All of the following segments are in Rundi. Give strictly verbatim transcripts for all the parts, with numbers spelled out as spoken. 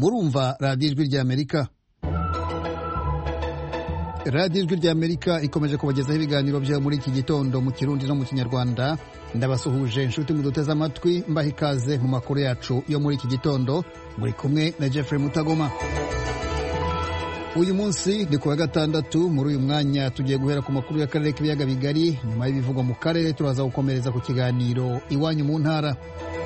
murumva radiyo ijwi ry'Amerika. radiyo ijwi ry'Amerika ikomeje kubagezaho ibiganiro byayo muri iki gitondo mu Kirundi no mu Kinyarwanda. Ndabasuhuje inshuti muduteze amatwi, mbaha ikaze mu makuru yacu yo muri iki gitondo. Muri kumwe na Jeffrey Mutagoma. Uyu munsi ni kuwa gatandatu. Muri uyu mwanya tugiye guhera ku makuru y'akarere k'ibiyaga bigari. Nyuma y'ibivugwa mu karere turaza gukomereza ku kiganiro iwanyu mu ntara.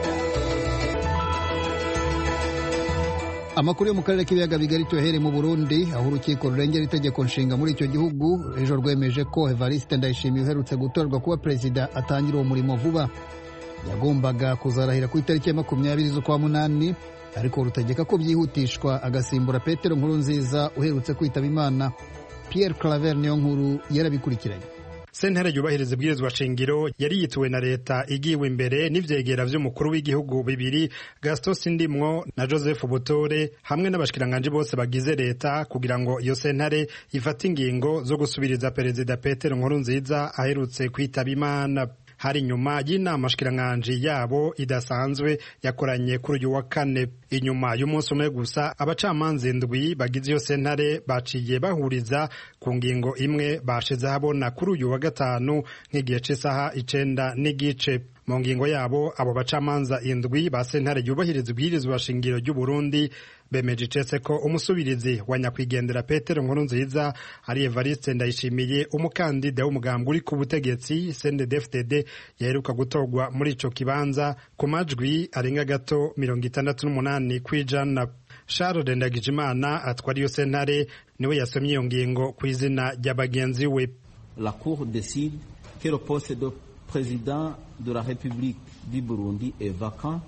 Amakuru yo mu karere k'ibiyaga bigari tuyahere mu Burundi, aho urukiko rurengera itegeko nshinga muri icyo gihugu ejo rwemeje ko Evariste Ndayishimiye uherutse gutorwa kuba perezida atangira uwo murimo vuba. Yagombaga kuzarahira ku itariki ya makumyabiri z'ukwa munani, ariko rutegeka ko byihutishwa agasimbura Petero Nkurunziza uherutse kwitaba Imana. Pierre Claver Niyonkuru yarabikurikiranye. Sentare yubahiriza ibwirizwa shingiro yari yituwe na leta igiwe imbere n'ivyegera vy'umukuru w'igihugu bibiri Gaston Sindimwo na Joseph Butore hamwe n'abashikiranganje bose bagize leta kugira ngo iyo sentare ifate ingingo zo gusubiriza perezida Petero Nkurunziza aherutse kwitaba Imana. Hari nyuma y'inama shikiranganje yabo idasanzwe yakoranye kuri uyu wa kane. Inyuma y'umunsi umwe gusa abacamanza indwi bagize iyo sentare baciye bahuriza ku ngingo imwe bashize habona kuri uyu wa gatanu nk'igihe c'isaha icenda n'igice. Mu ngingo yabo abo bacamanza indwi ba sentare yubahiriza ibwirizwa shingiro ry'u Burundi bemeje icese ko umusubirizi wa nyakwigendera Petero Nkurunziza ari Evariste Ndayishimiye, umukandida w'umugambwe uri ku butegetsi C N D D F D D yaheruka gutorwa muri ico kibanza ku majwi arenga gato mirongo itandatu n'umunani kw'ijana. Charles Ndagijimana atwara iyo sentare niwe yasomye iyo ngingo ku izina rya bagenzi we. La Cour décide que le poste de président de la République du Burundi est vacant.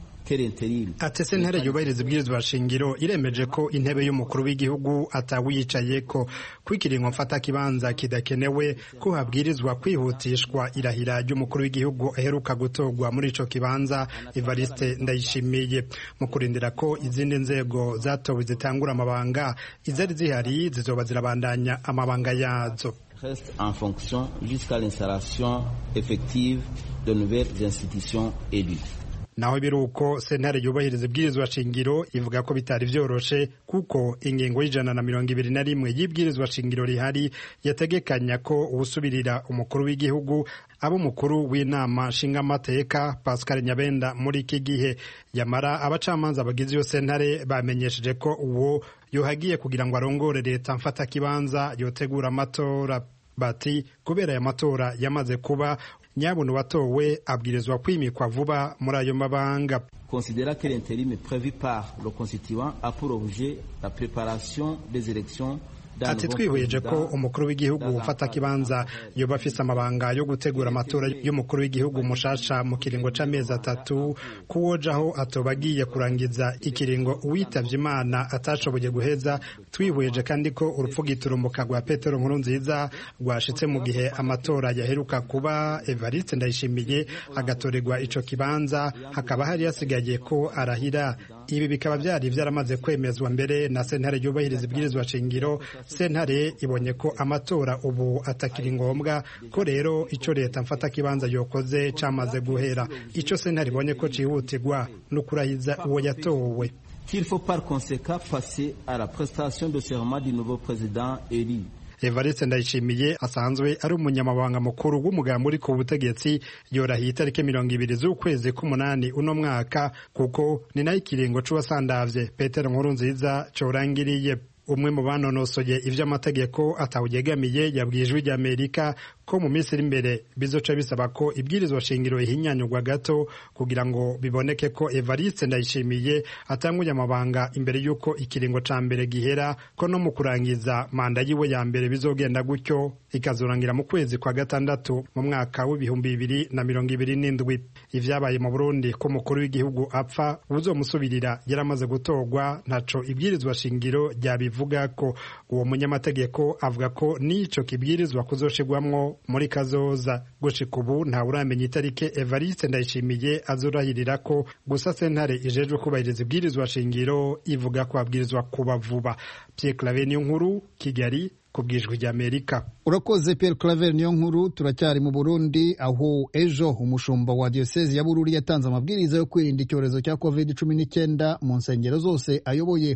Ati sentare yubahiriza ibwirizwa shingiro iremeje ko intebe y'umukuru w'igihugu atawiyicaye ko kwikiringo mfata kibanza kidakenewe ko habwirizwa kwihutishwa irahira ry'umukuru w'igihugu aheruka gutorwa muri ico kibanza Evariste Ndayishimiye. Mu kurindira ko izindi nzego zatowe zitangura amabanga, izari zihari zizoba zirabandanya amabanga yazo. Reste en fonction jusqu'à l'installation effective de nouvelles institutions élues. Naho biruko sentare yubahiriza ibwirizwa shingiro ivuga ko bitari vyoroshe kuko ingingo y'ijana na mirongo ibiri na rimwe y'ibwirizwa shingiro rihari yategekanya ko ubusubirira umukuru w'igihugu abo mukuru w'inama nshingamateka Pascal Nyabenda muri iki gihe. Yamara abacamanza bagize iyo sentare bamenyesheje ko uwo yohagiye kugira ngo arongore leta mfata kibanza yotegura amatora. Bati kubera ya matora yamaze kuba, nyabuntu watowe abwirizwa kwimikwa vuba muri ayo mabanga. Considéra que l'intérim prévu par le constituant a pour objet la préparation des élections. Ati twihweje ko umukuru w'igihugu ufata kibanza yoba afise amabanga yo gutegura amatora y'umukuru w'igihugu mushasha mu kiringo c'amezi atatu, kuwojaho atobagiye kurangiza ikiringo uwitavye Imana atashoboye guheza. Twihweje kandi ko urupfu giturumbuka rwa Petero Nkurunziza rwashitse mu gihe amatora yaheruka kuba Evariste Ndayishimiye agatorerwa ico kibanza, hakaba hari yasigaye ko arahira. Ibi bikaba byari byaramaze kwemezwa mbere na sentare yubahiriza ibwirizwa shingiro. Sentare ibonye ko amatora ubu atakiri ngombwa, ko rero ico leta mfata kibanza yokoze camaze guhera. Ico sentare ibonye ko cihutirwa no kurahiza uwo yatowe. Qu'il faut par conséquent passer à la prestation de serment du nouveau président élu. Evariste Ndayishimiye asanzwe ari umunyamabanga mukuru w'umugambi uri ku butegetsi yorahiye itariki mirongo ibiri z'ukwezi k'umunani uno mwaka, kuko ni nayo ikiringo c'uwasandavye Petero Nkurunziza corangiriye. Umwe mu banonosoye ivy'amategeko atawugegamiye yabwiye ijwi ry'Amerika ko mu minsi iri imbere bizoca bisaba ko ibwirizwa shingiro ihinyanyurwa gato kugira ngo biboneke ko Evariste Ndayishimiye atanguye amabanga imbere y'uko ikiringo ca mbere gihera, ko no mu kurangiza manda yiwe ya mbere bizogenda gutyo ikazorangira mu kwezi kwa gatandatu mu mwaka w'ibihumbi bibiri na mirongo ibiri n'indwi. Ivyabaye mu Burundi ko umukuru w'igihugu apfa, uzomusubirira yaramaze gutorwa, ntaco ibwirizwa shingiro ryabivuga ko. Uwo munyamategeko avuga ko n'ico kibwirizwa kuzoshigwamwo muri kazoza. Gushika ubu nta uramenya itarike Evariste Ndayishimiye azorahirira ko, gusa sentare ijejwe kubahiriza ibwirizwa shingiro ivuga ko abwirizwa kuba vuba. Pierre Claver Niyonkuru, Kigali, kubwijwe rya Amerika. Urakoze Pierre Claver Niyonkuru. Turacyari mu Burundi, aho ejo umushumba wa diocese ya Bururi yatanze amabwiriza yo kwirinda icyorezo cya covid cumi n'icyenda mu nsengero zose ayoboye.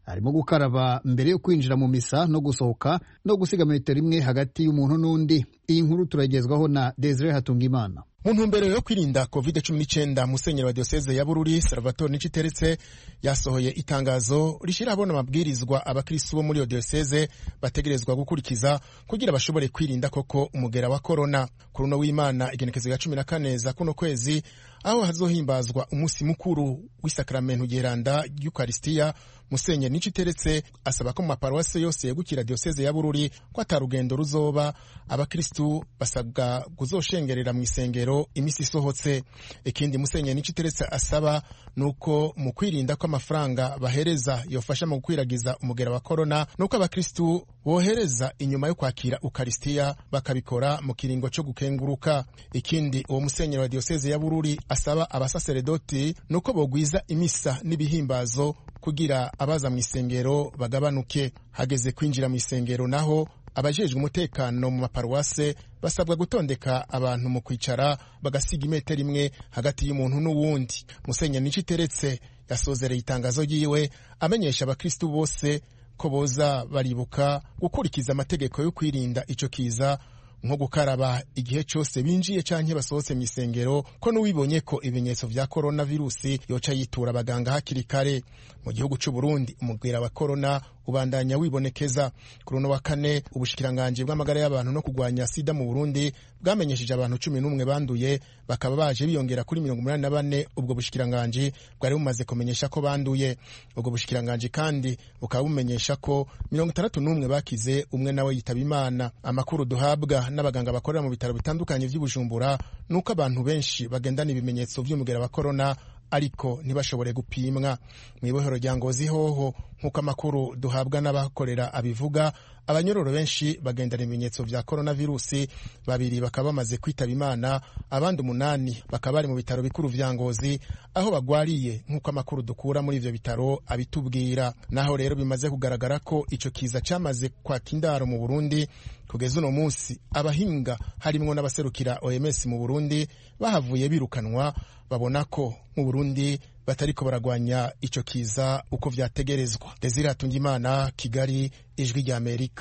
harimo gukaraba mbere yo kwinjira mu misa no gusohoka no gusiga metero imwe hagati y'umuntu n'undi. Iyi nkuru turagezwaho na Desire Hatungimana. Mu ntumbero yo kwirinda covid cumi n'icyenda, musenyeri wa diocese ya Bururi Salvatore Niciteretse yasohoye itangazo rishira abona amabwirizwa abakristo bo muri iyo diocese bategerezwa gukurikiza kugira bashobore kwirinda koko umugera wa corona. Kuri uno w'Imana igenekezo ya cumi na kane za kuno kwezi, aho hazohimbazwa umunsi mukuru w'isakramento geranda y'Eucharistia, musenyeri Niciteretse asaba ko mu maparuwase yose yegukira diocese ya Bururi ko atarugendo ruzoba, abakristo basabwa kuzoshengerera mu isengero imisi isohotse. Ikindi musenyeri Niciteretse asaba nuko mu kwirinda ko amafaranga bahereza yofasha mu gukwiragiza umugera wa corona, nuko abakristo bohereza inyuma yo kwakira Eucharistia bakabikora mu kiringo cyo gukenguruka. Ikindi uwo musenyeri wa diocese ya Bururi asaba abasaseredoti nuko bogwiza imisa n'ibihimbazo kugira abaza mu isengero bagabanuke. Hageze kwinjira mu isengero naho abajejwe umutekano mu maparuwase basabwa gutondeka abantu mu kwicara bagasiga imetero imwe hagati y'umuntu n'uwundi. Musenyeri Niciteretse yasozereye itangazo yiwe amenyesha abakristo bose ko boza baribuka gukurikiza amategeko yo kwirinda ico kiza, nko gukaraba igihe cyose binjiye canke basohotse mu isengero, ko n'uwibonye ko ibimenyetso vya coronavirusi yoca yitura abaganga hakiri kare. Mu gihugu c'u Burundi umugwira wa corona ubandanya wibonekeza. Kuri uno wa kane ubushikiranganje bw'amagara y'abantu no kugwanya sida mu Burundi bwamenyesheje abantu cumi n'umwe banduye, bakaba baje biyongera kuri mirongo umunani na bane ubwo bushikiranganje bwari bumaze kumenyesha ko banduye. Ubwo bushikiranganje kandi bukaba bumenyesha ko mirongo itandatu n'umwe bakize, umwe nawe yitaba Imana. Amakuru duhabwa n'abaganga bakorera mu bitaro bitandukanye vy'Ubujumbura nuko abantu benshi bagendana ibimenyetso vy'umugera wa corona ariko ntibashobore gupimwa. Mw'ibohero rya Ngozi hoho nk'uko amakuru duhabwa n'abakorera abivuga, abanyororo benshi bagendana ibimenyetso vya coronavirusi, babiri bakaba bamaze kwitaba Imana, abandi umunani bakaba bari mu bitaro bikuru vya Ngozi aho bagwariye nk'uko amakuru dukura muri ivyo bitaro abitubwira. Naho rero bimaze kugaragara ko ico kiza camaze kwaka indaro mu Burundi, kugeza uno munsi abahinga harimwo n'abaserukira O M S mu Burundi bahavuye birukanwa, babona ko mu Burundi batariko baragwanya ico kiza uko vyategerezwa. Desire Hatungimana, Kigali, Ijwi rya Amerika.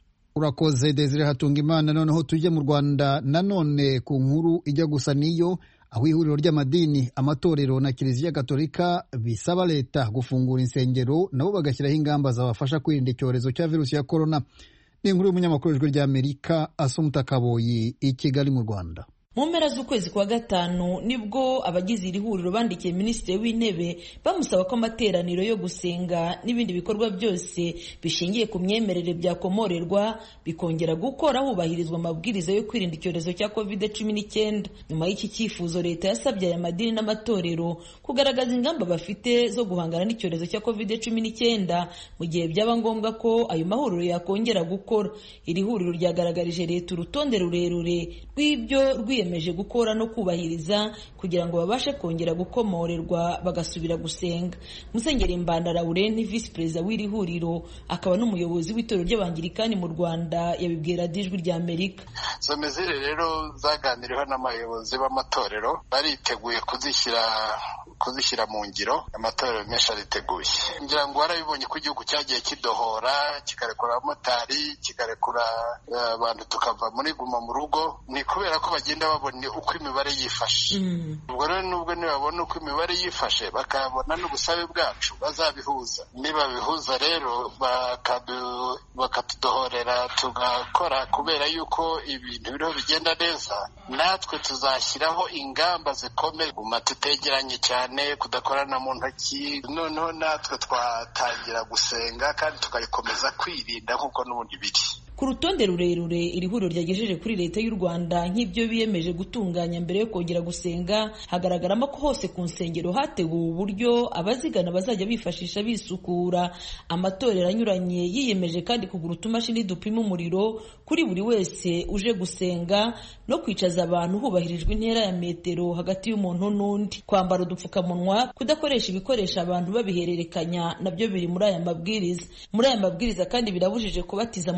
Urakoze Desire Hatungimana. Noneho tujye mu Rwanda nanone ku nkuru ijya gusa niyo, aho ihuriro ry'amadini, amatorero na Kiliziya Gatolika bisaba leta gufungura insengero nabo bagashyiraho ingamba zabafasha kwirinda icyorezo cya virusi ya corona. Ni inkuru y'umunyamakuru w'Ijwi rya Amerika Asumta Kaboyi i Kigali mu Rwanda. Mu mpera z'ukwezi kwa gatanu nibwo abagize iri huriro bandikiye Minisitiri w'Intebe bamusaba ko amateraniro yo gusenga n'ibindi bikorwa byose bishingiye ku myemerere byakomorerwa bikongera gukora hubahirizwa amabwiriza yo kwirinda icyorezo cya covid cumi n'icyenda. Nyuma y'iki cyifuzo, leta yasabye aya madini n'amatorero kugaragaza ingamba bafite zo guhangana n'icyorezo cya covid cumi n'icyenda mu gihe byaba ngombwa ko ayo mahuriro yakongera gukora. Iri huriro ryagaragarije leta urutonde rurerure rw'ibyo rwiyemeje gukora no kubahiriza kugira ngo babashe kongera gukomorerwa bagasubira gusenga. Musenyeri Mbanda Laurent, Vice Perezida w'iri huriro akaba n'umuyobozi w'itorero ry'Abangirikani mu Rwanda, yabibwira Ijwi rya Amerika. Izo mezire rero zaganiriweho n'abayobozi b'amatorero, bariteguye kuzishyira kuzishyira mu ngiro. Amatorero menshi ariteguye, ngira ngo warabibonye ko igihugu cyagiye kidohora, kikarekura abamotari, kikarekura abantu tukava muri guma mu rugo. Ni kubera ko bagenda babona uko imibare yifashe. Ubwo rero nubwo nibabona uko imibare yifashe bakabona n'ubusabe bwacu bazabihuza. Niba bihuza rero bakatudohorera tugakora, kubera yuko ibintu biriho bigenda neza, natwe tuzashyiraho ingamba zikomeye, guma tutegeranye cyane, kudakorana mu ntoki. Noneho natwe twatangira gusenga kandi tukayikomeza kwirinda nk'uko n'ubundi biri. Ku rutonde rurerure iri huriro ryagejeje kuri leta y'u Rwanda nk'ibyo biyemeje gutunganya mbere yo kongera gusenga, hagaragaramo ko hose ku nsengero hateguwe uburyo abazigana bazajya bifashisha bisukura. Amatorero anyuranye yiyemeje kandi kugura utumashini dupima umuriro kuri buri wese uje gusenga no kwicaza abantu hubahirijwe intera ya metero hagati y'umuntu n'undi. Kwambara udupfukamunwa, kudakoresha ibikoresho abantu babihererekanya nabyo biri muri aya mabwiriza. Muri aya mabwiriza kandi birabujije kubatiza mu mazi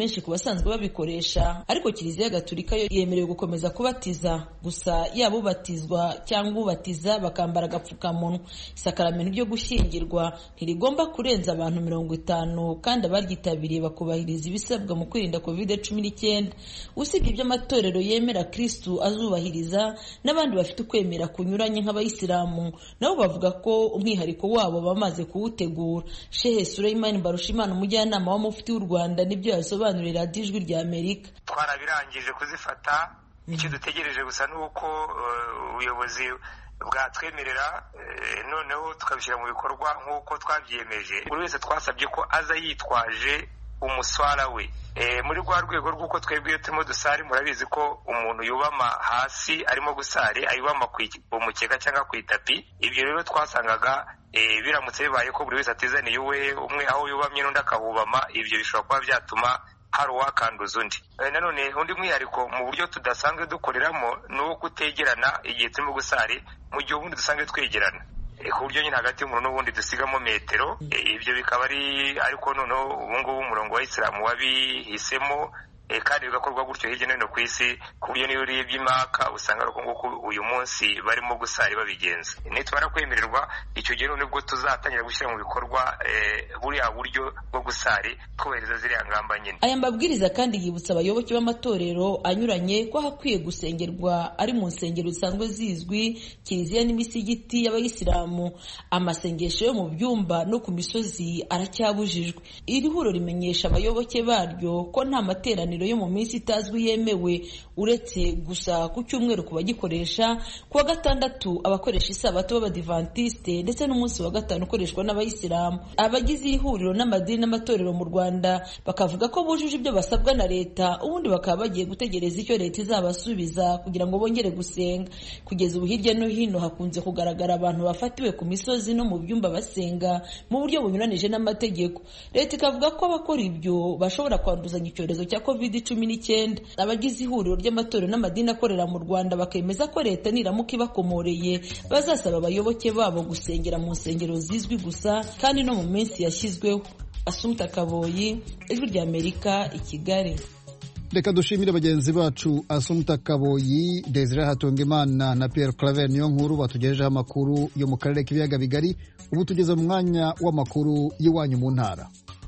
menshi ku basanzwe babikoresha, ariko Kiliziya Gatolika yo yemerewe gukomeza kubatiza, gusa yaba ubatizwa cyangwa ubatiza bakambara agapfukamunwa. Isakaramento ryo gushyingirwa ntirigomba kurenza abantu mirongo itanu kandi abaryitabiriye bakubahiriza ibisabwa mu kwirinda covid cumi n'icyenda. Usibye ibyo amatorero yemera Kristu azubahiriza, n'abandi bafite ukwemera kunyuranye nk'abayisilamu nabo bavuga ko umwihariko wabo bamaze kuwutegura. Shehe Suleiman Barushimana, umujyanama wa mufti w'u Rwanda, nibyo yasobanurira Ijwi rya Amerika. Twarabirangije kuzifata, icyo dutegereje gusa nuko ubuyobozi bwatwemerera noneho tukabishyira mu bikorwa nk'uko twabyiyemeje. Buri wese twasabye ko aza yitwaje umuswara we. E, muri rwa rwego rw'uko twebwe turimo dusari, murabizi ko umuntu yubama hasi arimo gusari ayubama ku mukeka cyangwa ku itapi. Ibyo rero twasangaga e, biramutse bibaye ko buri wese atizaniye uwe, umwe aho yubamye n'undi akahubama, ibyo bishobora kuba byatuma hari uwakanduza undi. E, nanone undi mwihariko mu buryo tudasanzwe dukoreramo ni uwo kutegerana igihe turimo gusari, mu gihe ubundi dusanzwe twegerana ku buryo nyine hagati y'umuntu n'ubundi dusigamo metero. Ibyo bikaba ari ariko noneho ubu ngubu umurongo wa Isilamu wabihisemo, kandi bigakorwa gutyo hirya no hino ku isi, ku buryo niyo urebye imaka usanga ari uko nguko uyu munsi barimo gusari babigenza. Nitumara kwemererwa, icyo gihe nibwo tuzatangira gushyira mu bikorwa buriya buryo bwo gusari kubahiriza ziriya ngamba nyine. Aya mabwiriza kandi yibutsa abayoboke b'amatorero anyuranye ko hakwiye gusengerwa ari mu nsengero zisanzwe zizwi, kiliziya n'imisigiti y'abayisilamu. Amasengesho yo mu byumba no ku misozi aracyabujijwe. Iri huriro rimenyesha abayoboke baryo ko nta materaniro yo mu minsi itazwi yemewe, uretse gusa ku cyumweru ku bagikoresha, ku wa gatandatu abakoresha isabato b'abadivantiste, ndetse n'umunsi wa gatanu ukoreshwa n'abayisilamu. Abagize iri huriro n'amadini n'amatorero mu Rwanda bakavuga ko bujuje ibyo basabwa na leta, ubundi bakaba bagiye gutegereza icyo leta izabasubiza kugira ngo bongere gusenga. Kugeza ubu hirya no hino hakunze kugaragara abantu bafatiwe ku misozi no mu byumba basenga mu buryo bunyuranije n'amategeko. Leta ikavuga ko abakora ibyo bashobora kwanduzanya icyorezo cya covid cumi n'icyenda. Abagize ihuriro ry'amatorero n'amadini akorera mu Rwanda bakemeza ko leta niramuka ibakomoreye bazasaba abayoboke babo gusengera mu nsengero zizwi gusa kandi no mu minsi yashyizweho. Asumta Kaboyi, Ijwi rya Amerika, i Kigali. Reka dushimire bagenzi bacu Asumta Kaboyi, Desire Hatungimana na Pierre Claver niyo nkuru batugejejeho amakuru yo mu karere k'ibiyaga bigari. Ubu tugeze mu mwanya w'amakuru y'iwanyu mu ntara.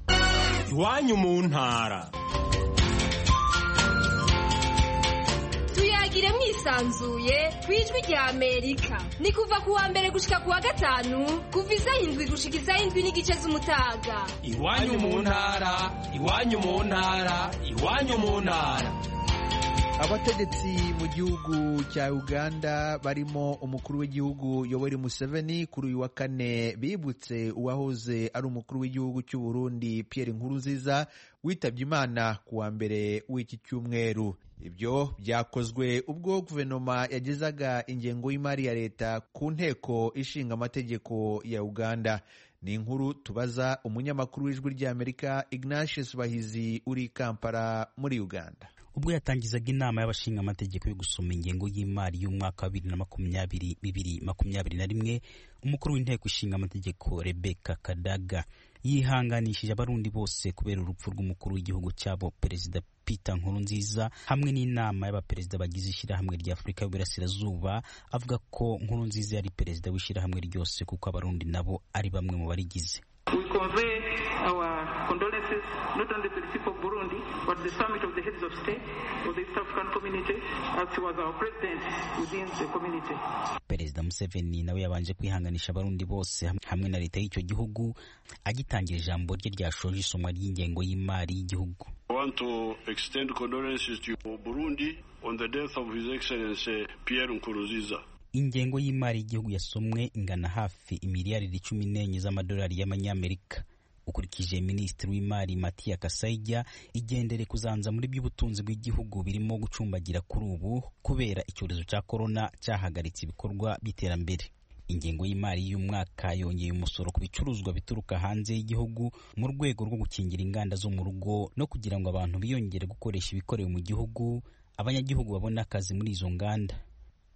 Iwanyu mu ntara. Tuyagire mwisanzuye kwijwi rya Amerika. Ni kuva kuwa mbere gushika kuwa gatanu, kuva iza indwi gushika iza indwi n'igice z'umutaga. Iwanyu mu ntara, iwanyu mu ntara, iwanyu mu ntara. Abategetsi mu gihugu cya Uganda barimo umukuru w'igihugu Yoweri Museveni kuri uyu wa kane bibutse uwahoze ari umukuru w'igihugu cy'u Burundi Pierre Nkurunziza witabye Imana kuwa mbere w'iki cyumweru. Ibyo byakozwe ubwo guverinoma yagezaga ingengo y'imari ya leta ku nteko ishinga amategeko ya Uganda. Ni inkuru tubaza umunyamakuru w'Ijwi ry'Amerika Ignatius Bahizi uri Kampala muri Uganda. Ubwo yatangizaga inama y'abashinga amategeko yo gusoma ingengo y'imari y'umwaka wa bibiri na makumyabiri bibiri makumyabiri na rimwe, umukuru w'inteko ishinga amategeko Rebecca Kadaga yihanganishije abarundi bose kubera urupfu rw'umukuru w'igihugu cyabo Perezida Peter Nkurunziza hamwe n'inama y'abaperezida bagize ishyirahamwe rya Afurika y'Uburasirazuba. Avuga ko Nkurunziza yari perezida w'ishyirahamwe ryose kuko abarundi nabo ari bamwe mu barigize. We convey our condolences not only to the people of Burundi, but the summit of the heads of state of the East African community, as he was our president within the community. Perezida Museveni nawe yabanje kwihanganisha abarundi bose hamwe na leta y'icyo gihugu agitangira ijambo rye ryashoje isomwa ry'ingengo y'imari y'igihugu. I want to extend condolences to Burundi on the death of His Excellency Pierre Nkurunziza. Ingengo y'imari y'igihugu yasomwe ingana hafi imiliyari cumi n'enye z'amadolari y'amanyamerika. Ukurikije Minisitiri w'Imari Matia Kasaija, igendere kuzanza muri by'ubutunzi bw'igihugu birimo gucumbagira kuri ubu kubera icyorezo cya corona cyahagaritse ibikorwa by'iterambere. Ingengo y'imari y'umwaka yongeye umusoro ku bicuruzwa bituruka hanze y'igihugu mu rwego rwo gukingira inganda zo mu rugo no kugira ngo abantu biyongere gukoresha ibikorewe mu gihugu, abanyagihugu babone akazi muri izo nganda.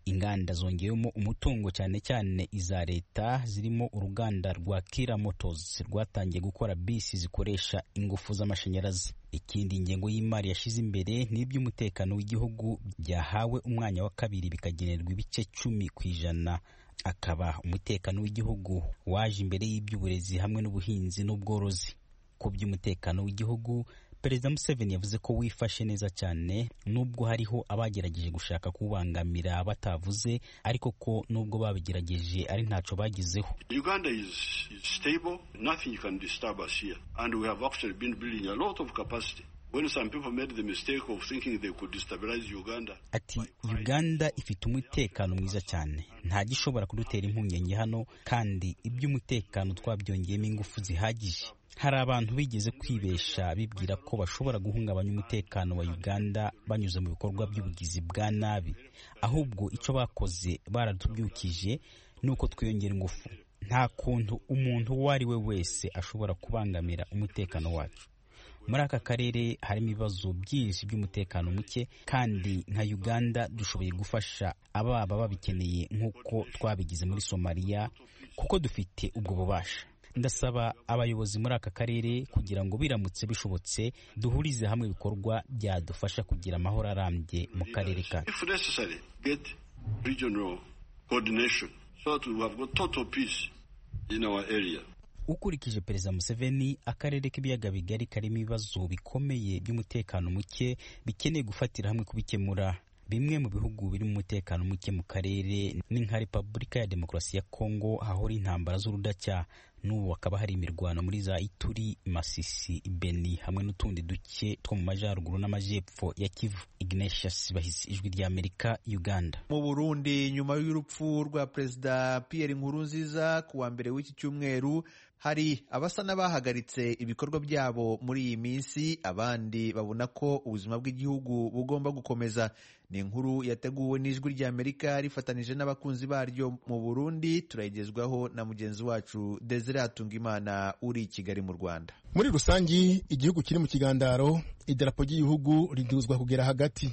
inganda zongeyemo umutungo cyane cyane iza leta zirimo uruganda rwa Kira Motors rwatangiye gukora bisi zikoresha ingufu z'amashanyarazi. Ikindi ingengo y'imari yashize imbere ni iby'umutekano w'igihugu byahawe umwanya wa kabiri bikagenerwa ibice cumi ku ijana, akaba umutekano w'igihugu waje imbere y'iby'uburezi hamwe n'ubuhinzi n'ubworozi. Ku by'umutekano w'igihugu, Perezida Museveni yavuze ko wifashe neza cyane nubwo hariho abagerageje gushaka kubangamira batavuze, ariko ko nubwo babigerageje ari ntaco bagizeho. Uganda is, is stable, nothing can disturb us here, and we have actually been building a lot of capacity. When some people made the mistake of thinking they could destabilize Uganda. Ati Uganda ifite umutekano mwiza cyane, nta gishobora kudutera impungenge hano, kandi iby'umutekano twabyongeyemo ingufu zihagije. Hari abantu bigeze kwibesha bibwira ko bashobora guhungabanya umutekano wa Uganda banyuze mu bikorwa by'ubugizi bwa nabi, ahubwo icyo bakoze baratubyukije nuko twiyongera ingufu. Nta kuntu umuntu uwo ari we wese ashobora kubangamira umutekano wacu. Muri aka karere harimo ibibazo byinshi by'umutekano muke, kandi nka Uganda dushoboye gufasha ababa babikeneye nk'uko twabigize muri Somalia, kuko dufite ubwo bubasha. Ndasaba abayobozi muri aka karere kugira ngo biramutse bishobotse duhurize hamwe ibikorwa byadufasha kugira amahoro arambye mu karere kacu. If necessary, get regional coordination so that we have got total peace in our area. Ukurikije Perezida Museveni, akarere k'ibiyaga bigari karimo ibibazo bikomeye by'umutekano muke bikeneye gufatira hamwe kubikemura. Bimwe mu bihugu biri mu mutekano muke mu karere ni nka Repubulika ya Demokarasi ya Kongo, hahora intambara z'urudacya, n'ubu hakaba hari imirwano muri za Ituri, Masisi, Beni hamwe n'utundi duke two mu majyaruguru n'amajyepfo ya Kivu. Ignatius Bahisi, Ijwi rya Amerika, Uganda. Mu Burundi, nyuma y'urupfu rwa Perezida Pierre Nkurunziza ku wa mbere w'iki cyumweru, hari abasa n'abahagaritse ibikorwa byabo muri iyi minsi, abandi babona ko ubuzima bw'igihugu bugomba gukomeza. Ni inkuru yateguwe n'Ijwi rya Amerika rifatanije n'abakunzi baryo mu Burundi, turayigezwaho na mugenzi wacu Desire Hatungimana uri i Kigali mu Rwanda. Muri rusangi igihugu kiri mu kigandaro, idarapo ry'igihugu riduzwa kugera hagati.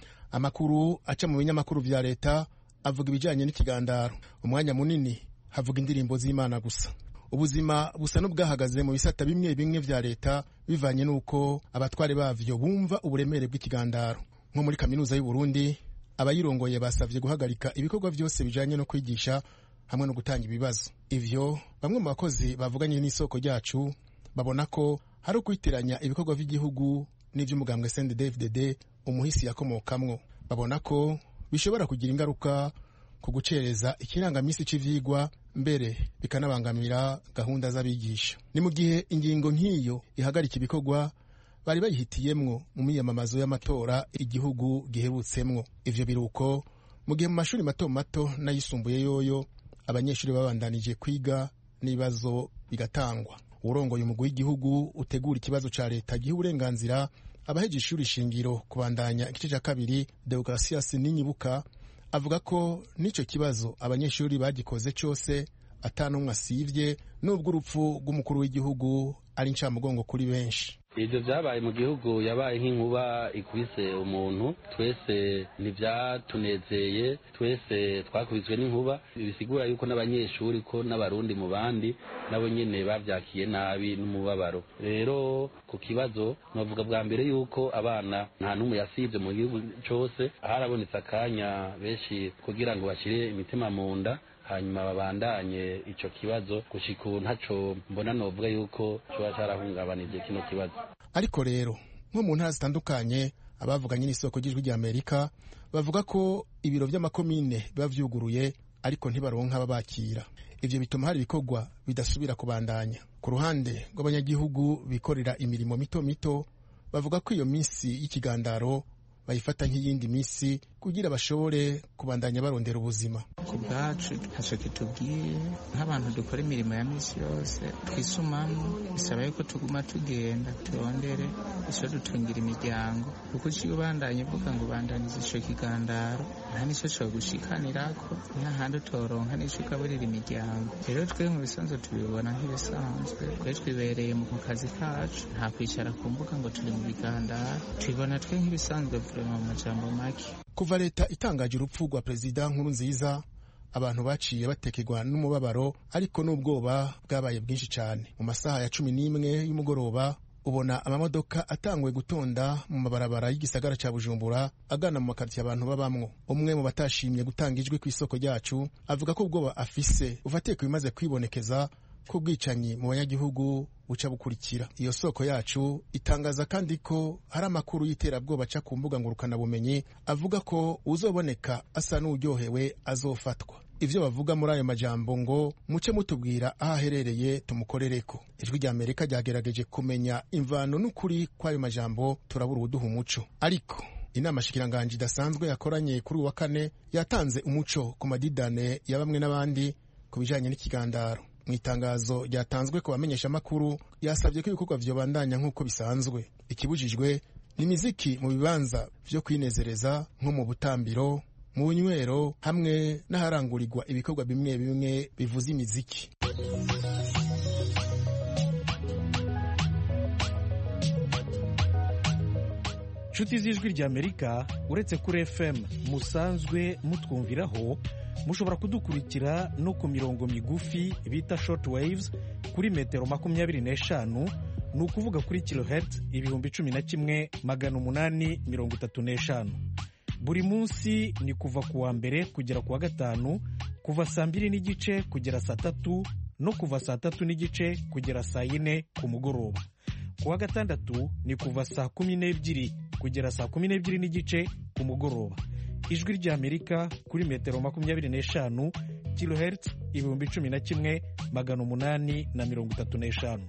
Amakuru aca mu binyamakuru vya leta avuga ibijanye n'ikigandaro. Umwanya munini havuga indirimbo z'Imana gusa. Ubuzima busa n'ubwahagaze mu bisata bimwe bimwe vya leta bivanye nuko abatware bavyo bumva uburemere bw'ikigandaro. Nko muri kaminuza y'u Burundi, abayirongoye basavye guhagarika ibikorwa byose bijanye no kwigisha hamwe no gutanga ibibazo. Ivyo bamwe mu bakozi bavuganye n'isoko ryacu babona ko hari ukwitiranya ibikorwa by'igihugu n'ivy'umugambwe C N D D F D D umuhisi yakomokamwo. Babona ko bishobora kugira ingaruka ku gucereza ikirangamisi c'ivyigwa, mbere bikanabangamira gahunda z'abigisha. Ni mu gihe ingingo nk'iyo ihagarika ibikorwa bari bayihitiyemwo mu miyamamazo y'amatora igihugu gihebutsemwo. Ivyo biruko mu gihe mu mashuri mato mato n'ayisumbuye yoyo abanyeshuri babandanije kwiga n'ibibazo bigatangwa. Urongoye umugwi w'igihugu utegura ikibazo ca leta gihe uburenganzira abaheje ishuri shingiro kubandanya igice ca kabiri, Deogratias Ninyibuka, avuga ko n'ico kibazo abanyeshuri bagikoze cyose atanumwe asivye, nubwo urupfu rw'umukuru w'igihugu ari incamugongo kuri benshi. Ibyo byabaye mu gihugu yabaye nk'inkuba ikubise umuntu, twese ntibyatunezeye, twese twakubiswe n'inkuba. Bisigura yuko n'abanyeshuri ko n'abarundi mu bandi nabo nyene babyakiye nabi n'umubabaro. Rero ku kibazo navuga bwa mbere yuko abana nta numwe yasivye mu gihugu cyose, harabonetse akanya benshi kugira ngo bashire imitima mu nda hanyuma babandanye ico kibazo gushika ubu ntaco mbona novuga yuko coba carahungabanije kino kibazo. Ariko rero nko mu ntara zitandukanye abavuganye n'isoko ry'Ijwi rya Amerika bavuga ko ibiro vy'amakomine biba vyuguruye ariko ntibaronka ababakira. Ivyo bituma hari ibikorwa bidasubira kubandanya. Ku ruhande rw'abanyagihugu bikorera imirimo mito mito bavuga ko iyo minsi y'ikigandaro bayifata nk'iyindi misi kugira bashobore kubandanya barondera ubuzima. Ku bwacu ntacyo kitubwiye, nk'abantu dukora imirimo ya misi yose twisumamo, bisaba yuko tuguma tugenda turondere icyo dutungira imiryango, kuko iyo ubandanye uvuga ngo ubandanize icyo kigandaro nta n'icyo cyo gushikanirako, nta handi utoronka n'icyo ugaburira imiryango. Rero twe mu bisanzwe tubibona nk'ibisanzwe, twe twibereye mu kazi kacu, nta kwicara ku mbuga ngo turi mu bigandaro, tubibona twe nk'ibisanzwe mu majambo make. kuva leta itangaje urupfu rwa perezida Nkurunziza abantu baciye batekerwa n'umubabaro ariko n'ubwoba bwabaye bwinshi cyane. Mu masaha ya cumi n'imwe y'umugoroba ubona amamodoka atangwe gutonda mu mabarabara y'igisagara ca Bujumbura agana mu makartiye abantu babamwo. Umwe mu batashimye gutanga ijwi ku isoko ryacu avuga ko ubwoba afise ufatiye ku bimaze kwibonekeza ko bwicanyi mu banyagihugu buca bukurikira. Iyo soko yacu itangaza kandi ko hari amakuru y'iterabwoba aca ku mbuga ngurukana bumenyi avuga ko uzoboneka asa n'uryohewe azofatwa. Ivyo bavuga muri ayo majambo ngo muce mutubwira aho aherereye tumukorereko. Ijwi rya Amerika ryagerageje kumenya imvano n'ukuri kw'ayo majambo turabura ubuduha umuco, ariko inama shikiranganji idasanzwe yakoranye kuri uwa kane yatanze umuco ku madidane ya bamwe n'abandi ku bijanye n'ikigandaro. Mu itangazo ryatanzwe ku bamenyesha makuru yasabye ko ibikorwa vyobandanya nk'uko bisanzwe. Ikibujijwe ni imiziki mu bibanza vyo kwinezereza nko mu butambiro, mu nywero hamwe n'aharangurirwa ibikorwa bimwe bimwe bivuza imiziki. Nshuti z'Ijwi rya Amerika, uretse kuri F M musanzwe mutwumviraho, mushobora kudukurikira no ku mirongo migufi bita short waves kuri metero makumyabiri n'eshanu, ni ukuvuga kuri kilohertz ibihumbi cumi na kimwe magana umunani mirongo itatu n'eshanu. Buri munsi ni kuva ku wa mbere kugera ku wa gatanu, kuva saa mbiri n'igice kugera saa tatu no kuva saa tatu n'igice kugera saa yine ku mugoroba. Ku wa gatandatu ni kuva saa kumi n'ebyiri kugera saa kumi n'ebyiri n'igice ku mugoroba. Ijwi rya Amerika kuri metero makumyabiri n'eshanu, kilohertz ibihumbi cumi na kimwe magana umunani na mirongo itatu n'eshanu.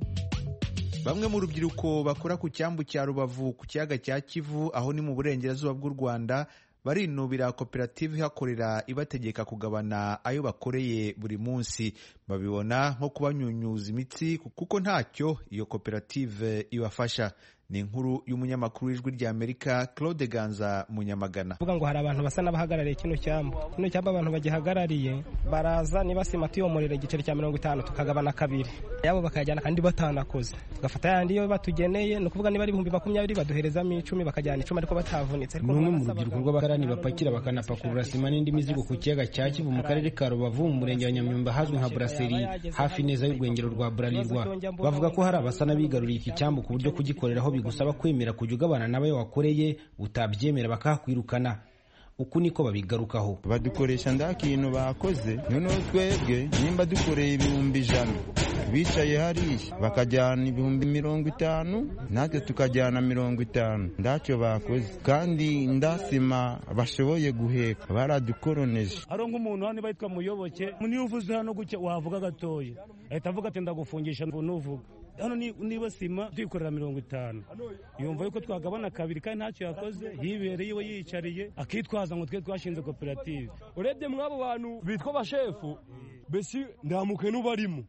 Bamwe mu rubyiruko bakora ku cyambu cya Rubavu ku kiyaga cya Kivu aho ni mu burengerazuba bw'u Rwanda barinubira koperative ihakorera ibategeka kugabana ayo bakoreye buri munsi. Babibona nko kubanyunyuza imitsi kuko ntacyo iyo koperative ibafasha. Ni inkuru y'umunyamakuru w'Ijwi rya Amerika Claude Ganza Munyamagana. Vuga ngo hari abantu basa n'abahagarariye kino cyambu. Kino cyambu abantu bagihagarariye baraza niba sima tuyomorera igiceri cya mirongo itanu tukagabana kabiri. Yabo bakajyana kandi batanakoze. Tugafata yandi yo batugeneye no kuvuga niba ari ibihumbi makumyabiri baduherezamo icumi bakajyana icumi ariko batavunitse. Numwe mu rubyiruko rw'abakarani bapakira bakanapakurura sima n'indi mizigo ku kiyaga cya Kivu mu karere ka Rubavu mu murenge wa Nyamyumba hazwi nka Brasserie hafi neza y'urwengero rwa Bralirwa. Bavuga ko hari abasana bigaruriye iki cyambu ku buryo kugikoreraho gusaba kwemera kujya ugabana nawe wakoreye utabyemera bakakwirukana. Uku niko babigarukaho. Badukoresha ndakintu bakoze noneho twebwe nimba dukoreye ibihumbi ijana bicaye hariya bakajyana ibihumbi mirongo itanu natwe tukajyana mirongo itanu ndacyo bakoze kandi ndasima bashoboye guheka baradukoroneje. Arongo umuntu hano bayitwa Muyoboke niyo uvuze hano guke wavuga gatoya ahita avuga ati ndagufungisha nuvuga hano niba sima tuyikorera mirongo itanu yumva yuko twagabana kabiri kandi ntacyo yakoze yibereye iwe yicariye akitwaza ngo twe twashinze koperative. Urebye mwabo bantu bitwa bashefu besi ndamuke n'ubarimo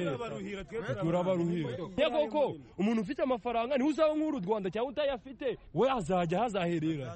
turabaruhira yego ko umuntu ufite amafaranga ni uzaba nk'uru Rwanda cyangwa utayafite we azajya hazaherera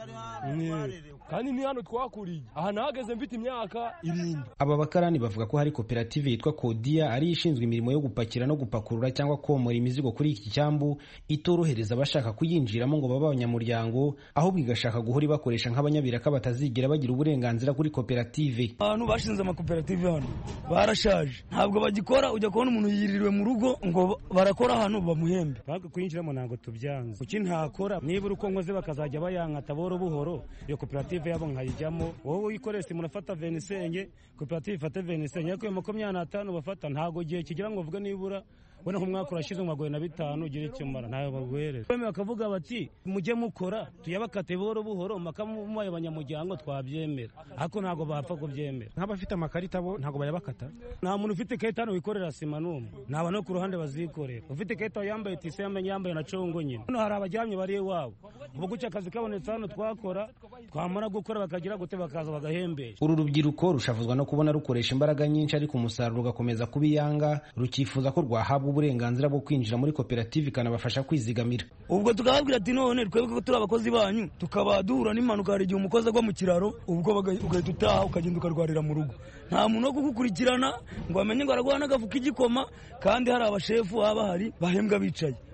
kandi ni hano twakuriye aha nahageze mfite imyaka irindwi. Aba bakarani bavuga ko hari koperative yitwa Kodia ari ishinzwe imirimo yo gupakira no gupakurura cyangwa komora imizigo kuri iki cyambu itorohereza abashaka kuyinjiramo ngo baba abanyamuryango ahubwo igashaka guhora ibakoresha nk'abanyabiraka batazigera bagira uburenganzira kuri koperative. Abantu bashinze amakoperative hano barashaje ntabwo bagikora. Ujya kubona umuntu yiririwe mu rugo ngo barakora ahantu bamuhembe baka kuyinjiramo ntabwo tubyanze kuki ntakora nibura uko nkoze bakazajya bayankata boro buhoro iyo koperative yabo nkayijyamo. Wowe uyikoresha munafata venisenge koperative ifate venisenge ariko makumyabiri n'atanu bafata ntabwo gihe kigira ngo uvuge nibura wena nk'umwaka urashize mwagoye na bitanu ugira icyo mara ntayo baguhereza. Bemeye bakavuga bati mujye mukora tuyabakate buhoro buhoro makamumaye abanyamuryango twabyemera ariko ntabwo bapfa kubyemera. Nk'abafite amakarita bo ntabwo bayabakata. Nta muntu ufite karita hano wikorera sima n'umwe naba no ku ruhande bazikorera. Ufite karita yambaye tise yamenye yambaye na congo nyine. Hano hari abajyamye bari iwabo ubu gucya akazi kabonetse hano twakora twamara gukora bakagira gute bakaza bagahembesha. Uru rubyiruko rushavuzwa no kubona rukoresha imbaraga nyinshi ariko umusaruro ugakomeza kubiyanga rukifuza ko rwahabwa uburenganzira bwo kwinjira muri koperative ikanabafasha kwizigamira. Ubwo tukababwira ati none twebwe ko turi abakozi banyu tukaba duhura n'impanuka hari igihe umukozi agwa mu kiraro ubwo ugahita utaha ukagenda ukarwarira mu rugo nta muntu wo kugukurikirana ngo amenye ngo aragwa n'agafu k'igikoma kandi hari abashefu baba bahari bahembwa bicaye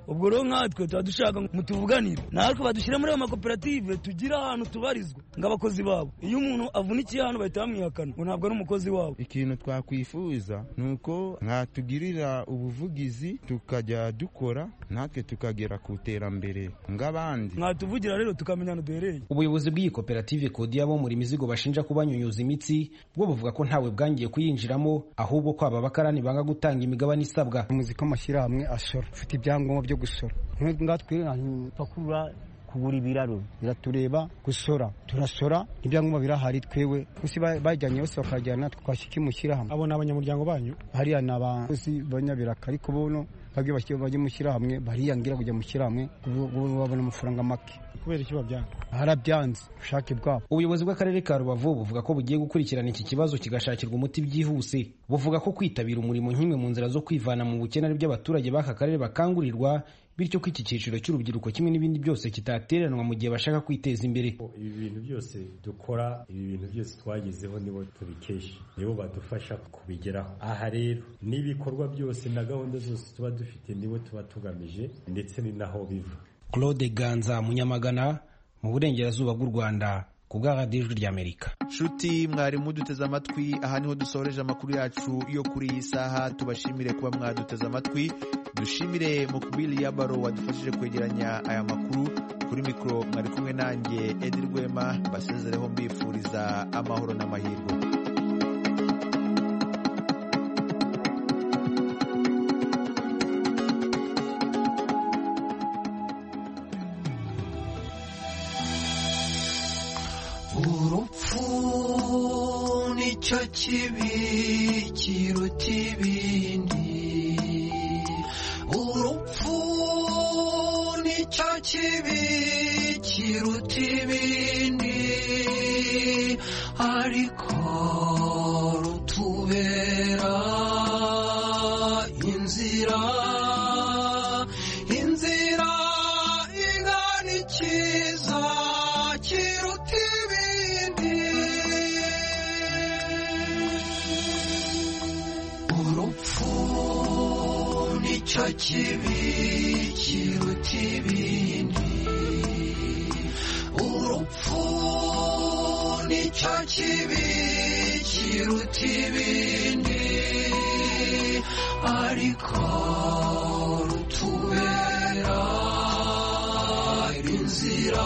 ubwo rero nkatwe tuba dushaka mutuvuganire natwe badushyira muri ayo makoperative tugira ahantu tubarizwa ng'abakozi babo. Iyo umuntu avunikiye hano bahita bamwihakana ngo ntabwo ari umukozi wabo. Ikintu twakwifuza ni uko mwatugirira ubuvugizi tukajya dukora natwe tukagera ku iterambere ng'abandi. Mwatuvugira rero tukamenya ahantu duhereye. Ubuyobozi bw'iyi koperative Kodiya bo muri Mizigo bashinja kubanyunyuza imitsi bwo buvuga ko ntawe bwangiye kuyinjiramo, ahubwo ko aba bakarani banga gutanga imigabane isabwa. Muzika amashyirahamwe asora ufite ibyangombwa byo gusora ngatwe pakura kugura ibiraro biratureba gusora turasora ibyangombwa birahari twebwe kusi bajyanye bose bakajyana twashika imushyirahamwe. Abo n'abanyamuryango banyu hariya n'abakozi banyabiraka ariko bono bage bashyira baje mushyirahamwe bariyangira kujya mushyirahamwe babona amafaranga make kubera iki babyanga harabyanze ushake bwabo. Ubuyobozi bw'akarere ka Rubavu buvuga ko bugiye gukurikirana iki kibazo kigashakirwa umuti byihuse. Buvuga ko kwitabira umurimo nk'imwe mu nzira zo kwivana mu bukene ari by'abaturage b'aka karere bakangurirwa, bityo ko iki cyiciro cy'urubyiruko kimwe n'ibindi byose kitateranwa mu gihe bashaka kwiteza imbere. Ibi bintu byose dukora, ibi bintu byose twagezeho nibo tubikesha, nibo badufasha kubigeraho. Aha rero n'ibikorwa byose na gahunda zose tuba dufite nibo tuba tugamije, ndetse ni naho biva. Claude Ganza Munyamagana mu burengerazuba bw'u Rwanda ku bwa radiyo Ijwi ry'Amerika. Nshuti mwari muduteze amatwi, aha niho dusoreje amakuru yacu yo kuri iyi saha. Tubashimire kuba mwaduteze amatwi, dushimire Mukubili Yabaro wadufashije kwegeranya aya makuru. Kuri mikoro mwari kumwe nanjye Edi Rwema, basezereho mbifuriza amahoro n'amahirwe. Urupfu nicyo kibi kiruta ibindi, urupfu nicyo kibi kiruta ibindi, ariko rutubera inzira, inzira igana ikiza kiruta ibindi. Urupfu nicyo kibi kiruta ibindi, urupfu nicyo kibi kiruta ibindi, ariko rutubera inzira,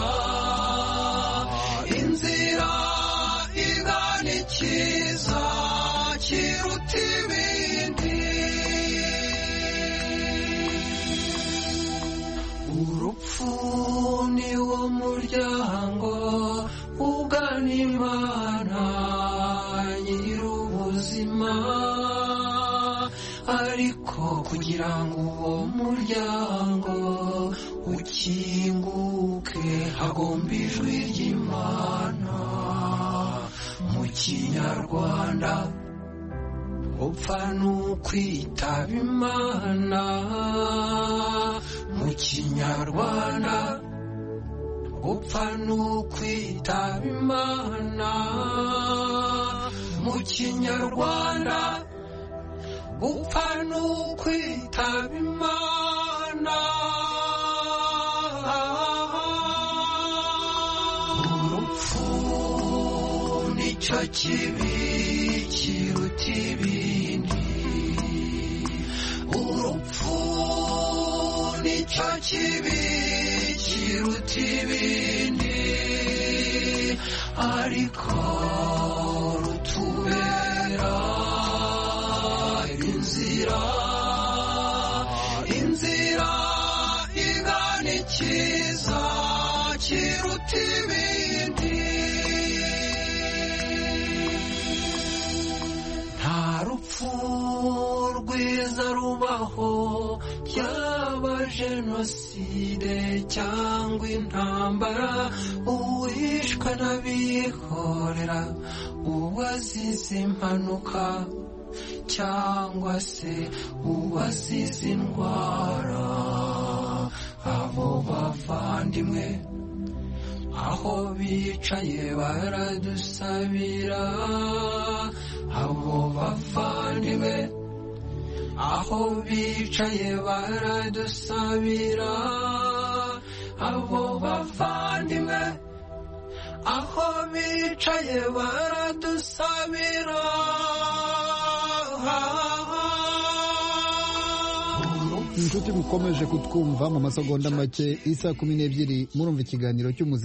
inzira igana ikiza kiruta ibindi. Urupfu ni wo muryango ugana Imana nyir'ubuzima, ariko kugira ngo uwo muryango ukinguke hagomba ijwi ry'Imana. Mu Kinyarwanda upfa n'ukwitaba Imana, mu Kinyarwanda upfa n'ukwitaba Imana, mu Kinyarwanda upfa n'ukwitaba Imana. Urupfu nicyo kibi kiruta ibindi, urupfu nicyo kibi kiruta ibindi, ariko rutubera inzira, inzira igana ikiza kiruta ibindi. Nta rupfu rwiza rubaho, yaba jenoside cyangwa intambara, uwishwe n'abihorera, uwazize impanuka cyangwa se uwazize indwara. Abo bavandimwe aho bicaye baradusabira, abo bavandimwe aho bicaye baradusabira abo bavandimwe aho bicaye baradusabira inshuti mukomeje kutwumva mu masegonda make isa kumi n'ebyiri murumva ikiganiro cy'umuziki